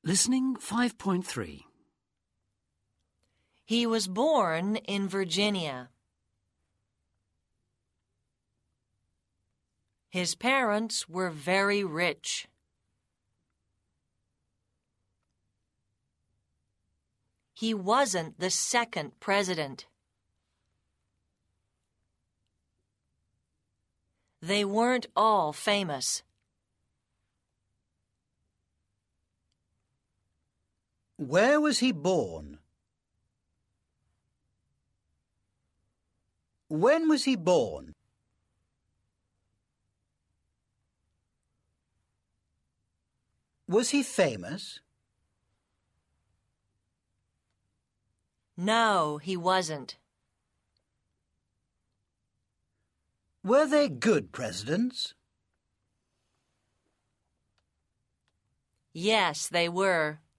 Listening 5.3. He was born in Virginia. His parents were very rich. He wasn't the second president. They weren't all famous. Where was he born? When was he born? Was he famous? No, he wasn't. Were they good presidents? Yes, they were.